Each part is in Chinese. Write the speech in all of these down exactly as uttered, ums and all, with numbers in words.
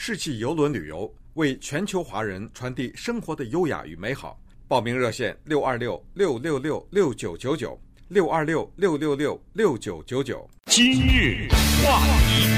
世纪邮轮旅游，为全球华人传递生活的优雅与美好。报名热线六二六六六六六九九九六二六六六六六九九九。 今日话题，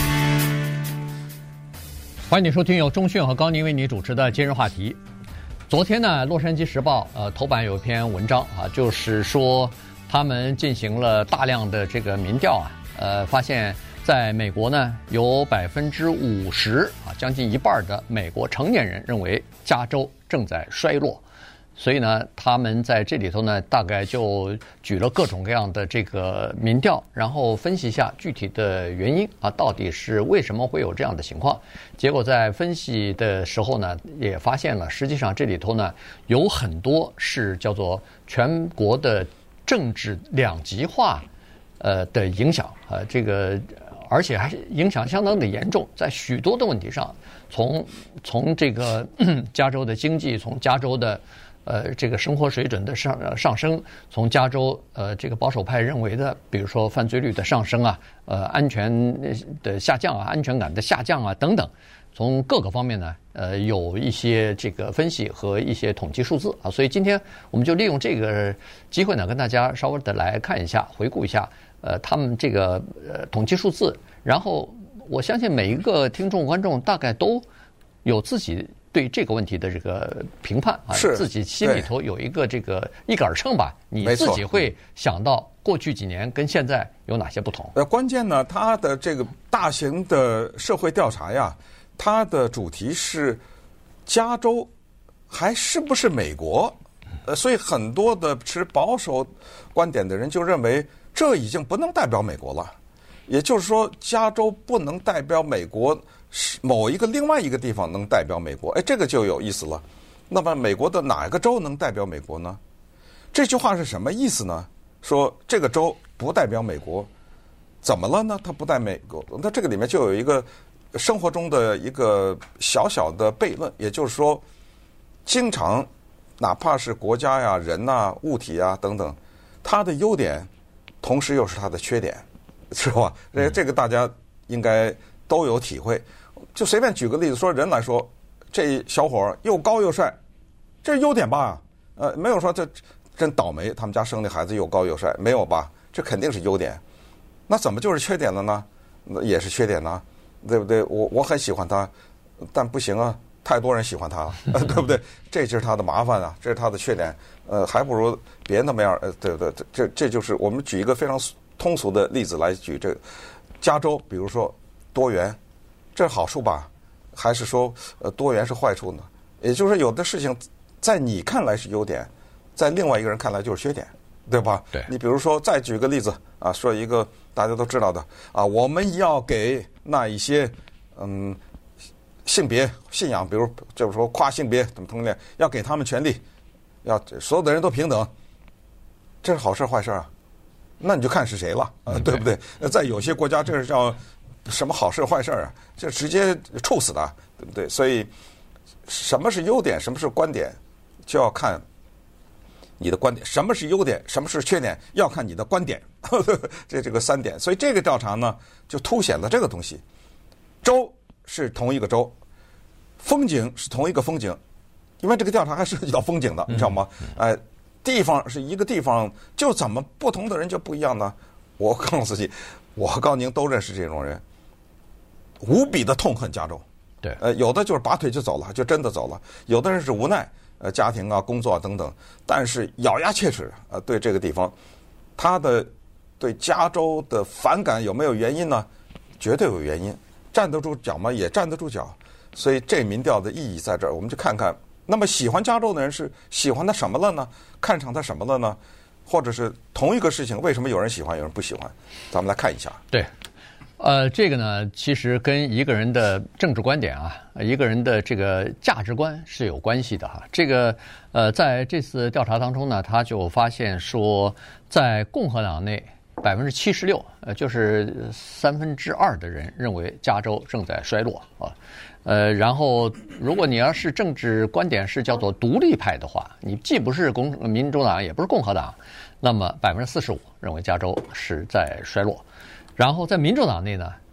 欢迎你收听由钟迅和高宁为你主持的今日话题。昨天呢，《洛杉矶时报》呃头版有一篇文章啊，就是说他们进行了大量的这个民调啊，呃，发现在美国呢，有百分之五十啊，将近一半的美国成年人认为加州正在衰落。所以呢，他们在这里头呢，大概就举了各种各样的这个民调，然后分析一下具体的原因啊，到底是为什么会有这样的情况。结果在分析的时候呢，也发现了，实际上这里头呢，有很多是叫做全国的政治两极化呃的影响啊，这个而且还影响相当的严重，在许多的问题上，从从这个加州的经济，从加州的呃，这个生活水准的上上升，从加州呃这个保守派认为的，比如说犯罪率的上升啊，呃安全的下降啊，安全感的下降啊等等，从各个方面呢，呃有一些这个分析和一些统计数字啊，所以今天我们就利用这个机会呢，跟大家稍微的来看一下，回顾一下，呃他们这个呃统计数字，然后我相信每一个听众观众大概都有自己对这个问题的这个评判啊，自己心里头有一个这个一杆秤吧，你自己会想到过去几年跟现在有哪些不同？ 呃，关键呢，它的这个大型的社会调查呀，它的主题是加州还是不是美国？呃，所以很多的持保守观点的人就认为这已经不能代表美国了，也就是说，加州不能代表美国。某一个另外一个地方能代表美国，哎，这个就有意思了。那么美国的哪个州能代表美国呢？这句话是什么意思呢？说这个州不代表美国，怎么了呢？它不代表美国，那这个里面就有一个生活中的一个小小的悖论，也就是说，经常哪怕是国家呀、人呐、物体啊等等，它的优点，同时又是它的缺点，是吧？这这个大家应该都有体会。就随便举个例子，说人来说，这小伙又高又帅，这是优点吧？呃，没有说这真倒霉，他们家生的孩子又高又帅，没有吧？这肯定是优点。那怎么就是缺点了呢？那也是缺点呢，对不对？我我很喜欢他，但不行啊，太多人喜欢他，呃、对不对？这就是他的麻烦啊，这是他的缺点。呃，还不如别那么样。呃，对对，这这就是我们举一个非常通俗的例子来举这个加州，比如说多元。这是好处吧？还是说，呃，多元是坏处呢？也就是说，有的事情在你看来是优点，在另外一个人看来就是缺点，对吧？ 对。你比如说，再举个例子啊，说一个大家都知道的啊，我们要给那一些嗯性别信仰，比如就是说跨性别怎么同性恋，要给他们权利，要所有的人都平等，这是好事坏事啊？那你就看是谁了，啊，对不对？那在有些国家，这是叫什么好事坏事啊？就直接处死的，对不对？所以，什么是优点，什么是观点，就要看你的观点。什么是优点，什么是缺点，要看你的观点。这这个三点，所以这个调查呢，就凸显了这个东西。州是同一个州，风景是同一个风景，因为这个调查还涉及到风景的，你知道吗？哎、呃，地方是一个地方，就怎么不同的人就不一样呢？我告诉你，我和高宁都认识这种人。无比的痛恨加州， 对， 呃，有的就是拔腿就走了，就真的走了；有的人是无奈，呃，家庭啊、工作啊等等，但是咬牙切齿，呃，对这个地方，他的对加州的反感有没有原因呢？绝对有原因，站得住脚吗？也站得住脚。所以这民调的意义在这儿，我们就看看，那么喜欢加州的人是喜欢他什么了呢？看上他什么了呢？或者是同一个事情，为什么有人喜欢，有人不喜欢？咱们来看一下。 对。呃，这个呢，其实跟一个人的政治观点啊，一个人的这个价值观是有关系的哈。这个呃，在这次调查当中呢，他就发现说，在共和党内百分之七十六，呃，就是三分之二的人认为加州正在衰落啊。呃，然后如果你要是政治观点是叫做独立派的话，你既不是共民主党，也不是共和党，那么百分之四十五认为加州是在衰落。然后在民主党内呢，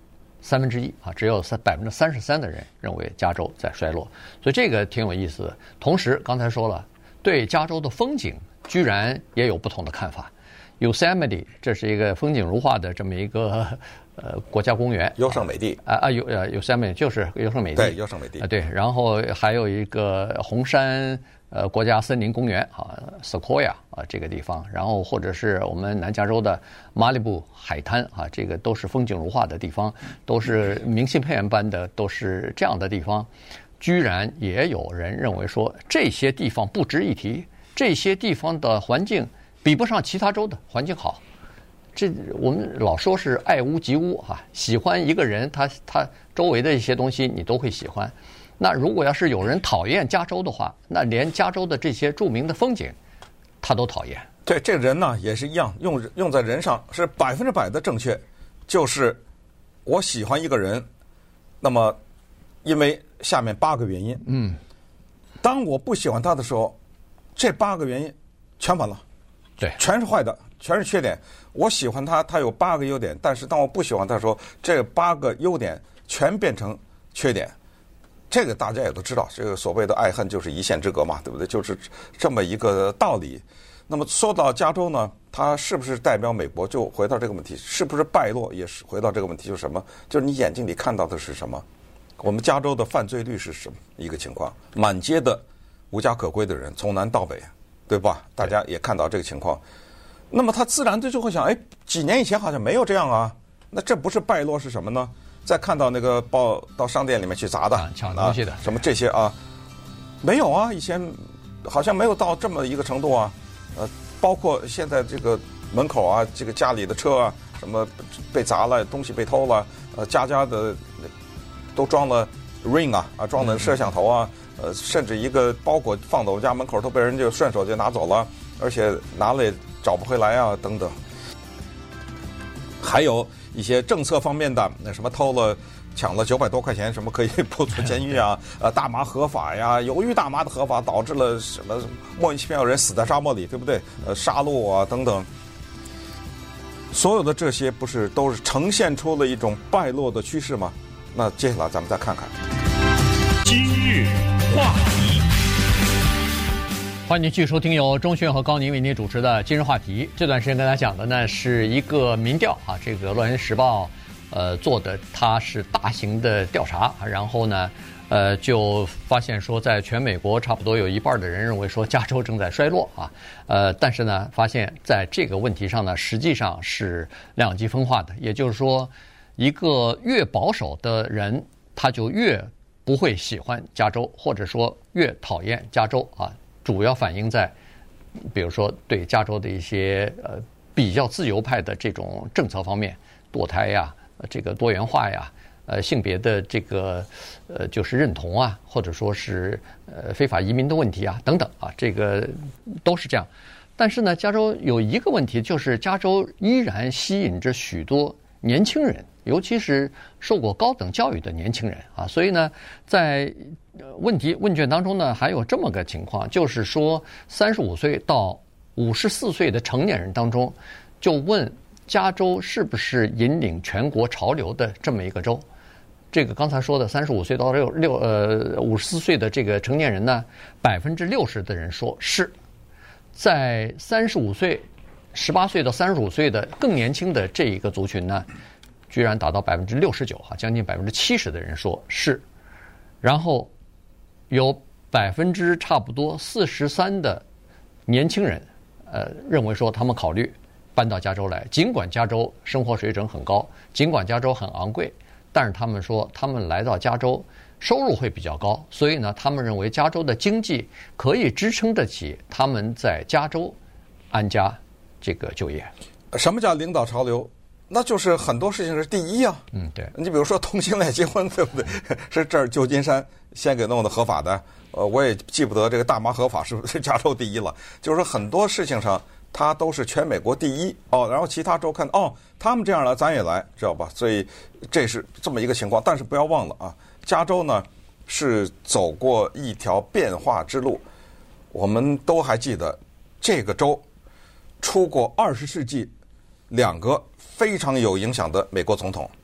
三分之一啊，只有三百分之三十三的人认为加州在衰落，所以这个挺有意思的。同时，刚才说了，对加州的风景居然也有不同的看法。Yosemite 这是一个风景如画的这么一个呃国家公园， 优胜美地啊啊有呃 Yosemite 就是优胜美地， 对优胜美地啊对，然后还有一个红山呃国家森林公园啊 Sequoia 啊这个地方，然后或者是我们南加州的马里布海滩啊，这个都是风景如画的地方，都是明信片般的，都是这样的地方。居然也有人认为说这些地方不值一提，这些地方的环境比不上其他州的环境好。这我们老说是爱屋及乌哈、啊，喜欢一个人，他他周围的一些东西你都会喜欢。那如果要是有人讨厌加州的话，那连加州的这些著名的风景，他都讨厌。 对，这人呢也是一样，用用在人上是百分之百的正确，就是我喜欢一个人，那么因为下面八个原因， 嗯， 当我不喜欢他的时候，这八个原因全完了， 对， 全是坏的，全是缺点。我喜欢他，他有八个优点，但是当我不喜欢他的时候，这八个优点全变成缺点。这个大家也都知道，这个所谓的爱恨就是一线之隔嘛，对不对？就是这么一个道理。那么说到加州呢，它是不是代表美国？就回到这个问题，是不是败落？也是回到这个问题，就是什么？就是你眼睛里看到的是什么？我们加州的犯罪率是什么一个情况？满街的无家可归的人，从南到北，对吧？大家也看到这个情况。那么他自然就会想，哎，几年以前好像没有这样啊，那这不是败落是什么呢？再看到那个报到商店里面去砸的、 啊、抢东西的、 啊、什么这些啊，没有啊，以前好像没有到这么一个程度啊。呃，包括现在这个门口啊，这个家里的车啊，什么被砸了，东西被偷了，呃，家家的都装了 ring 啊，啊，装了摄像头啊，呃，甚至一个包裹放到我家门口都被人就顺手就拿走了，而且拿了也找不回来啊，等等。还有一些政策方面的，那什么偷了、抢了九百多块钱，什么可以不坐监狱啊？呃，大麻合法呀，由于大麻的合法，导致了什么莫名其妙有人死在沙漠里，对不对？呃，杀戮啊等等，所有的这些不是都是呈现出了一种败落的趋势吗？那接下来咱们再看看今日话题。 欢迎继续收听由钟迅和高宁为您主持的今日话题。这段时间跟大家讲的呢是一个民调啊，这个《洛杉矶时报》呃做的，它是大型的调查，然后呢呃就发现说，在全美国差不多有一半的人认为说加州正在衰落啊，呃但是呢发现在这个问题上呢，实际上是两极分化的，也就是说，一个越保守的人，他就越不会喜欢加州，或者说越讨厌加州啊。主要反映在，比如说对加州的一些呃比较自由派的这种政策方面，堕胎呀、这个多元化呀、呃性别的这个呃就是认同啊，或者说是呃非法移民的问题啊等等啊，这个都是这样。但是呢，加州有一个问题，就是加州依然吸引着许多年轻人，尤其是受过高等教育的年轻人啊，所以呢，在问题问卷当中呢，还有这么个情况，就是说三十五岁到五十四岁的成年人当中，就问加州是不是引领全国潮流的这么一个州。这个刚才说的三十五岁到六六呃五十四岁的这个成年人呢，百分之六十的人说是，在三十五岁、十八岁到三十五岁的更年轻的这一个族群呢，居然达到百分之六十九哈，将近百分之七十的人说是，然后有百分之差不多四十三的年轻人，呃，认为说他们考虑搬到加州来，尽管加州生活水准很高，尽管加州很昂贵，但是他们说他们来到加州收入会比较高，所以呢，他们认为加州的经济可以支撑得起他们在加州安家这个就业。 什么叫领导潮流？那就是很多事情是第一啊。 嗯，对。 你比如说同性恋结婚，对不对？是这儿旧金山先给弄的合法的。呃，我也记不得这个大麻合法是不是加州第一了。就是说很多事情上，它都是全美国第一哦。然后其他州看哦，他们这样了，咱也来，知道吧？所以这是这么一个情况。但是不要忘了啊，加州呢是走过一条变化之路。我们都还记得，这个州出过二十世纪两个非常有影响的美国总统，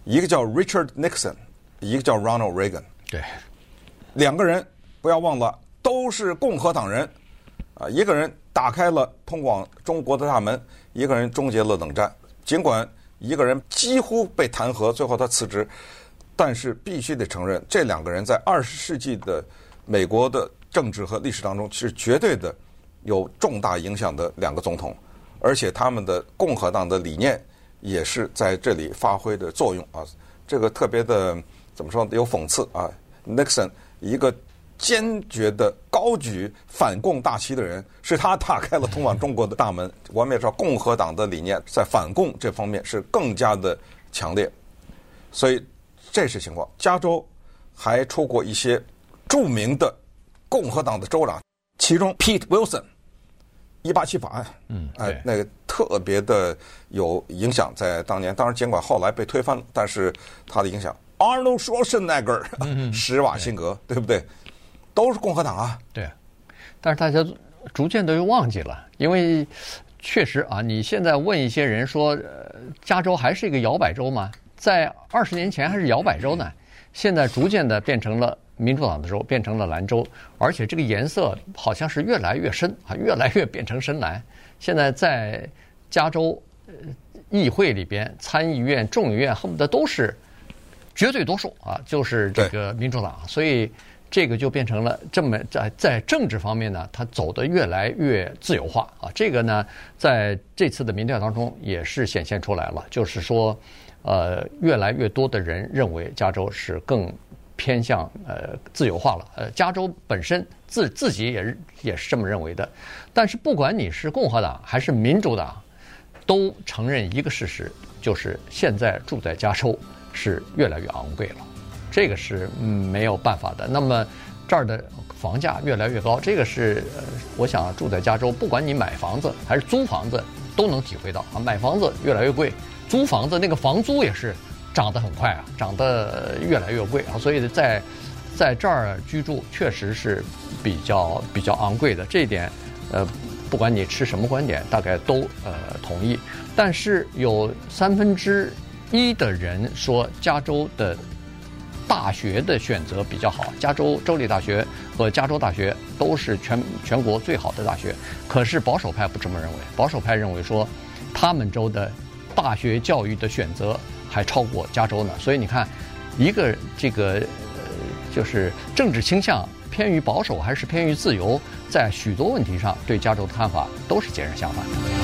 一个叫 Richard Nixon， 一个叫 Ronald Reagan。 对， 两个人不要忘了都是共和党人啊，一个人打开了通往中国的大门，一个人终结了冷战。尽管一个人几乎被弹劾，最后他辞职，但是必须得承认，这两个人在二十世纪的美国的政治和历史当中是绝对的有重大影响的两个总统，而且他们的共和党的理念也是在这里发挥的作用啊。这个特别的怎么说，有讽刺啊。Nixon 一个坚决的高举反共大旗的人，是他打开了通往中国的大门。我们也知道，共和党的理念在反共这方面是更加的强烈，所以这是情况。加州还出过一些著名的共和党的州长，其中 Pete Wilson 一八七法案， 嗯， 哎，那个特别的有影响，在当年。当然，尽管后来被推翻了，但是他的影响。Arnold Schwarzenegger，、嗯、史瓦辛格，对不对？都是共和党啊。 对，但是大家逐渐都又忘记了，因为确实啊，你现在问一些人说，呃、加州还是一个摇摆州吗？在二十年前还是摇摆州呢，现在逐渐的变成了民主党的州，变成了蓝州，而且这个颜色好像是越来越深啊，越来越变成深蓝。现在在加州、呃、议会里边，参议院、众议院恨不得都是绝对多数啊，就是这个民主党，所以这个就变成了这么在在政治方面呢，它走得越来越自由化啊。这个呢，在这次的民调当中也是显现出来了，就是说，呃，越来越多的人认为加州是更偏向呃自由化了。呃，加州本身自自己也也是这么认为的。但是不管你是共和党还是民主党，都承认一个事实，就是现在住在加州是越来越昂贵了，这个是没有办法的。那么这儿的房价越来越高，这个是呃，我想住在加州，不管你买房子还是租房子，都能体会到啊。买房子越来越贵，租房子那个房租也是涨得很快啊，涨得越来越贵啊。所以在在这儿居住确实是比较比较昂贵的，这一点呃，不管你持什么观点，大概都呃同意。但是有三分之一的人说加州的大学的选择比较好，加州州立大学和加州大学都是全全国最好的大学。可是保守派不这么认为，保守派认为说他们州的大学教育的选择还超过加州呢。所以你看，一个这个呃就是政治倾向偏于保守还是偏于自由，在许多问题上对加州的看法都是截然相反的。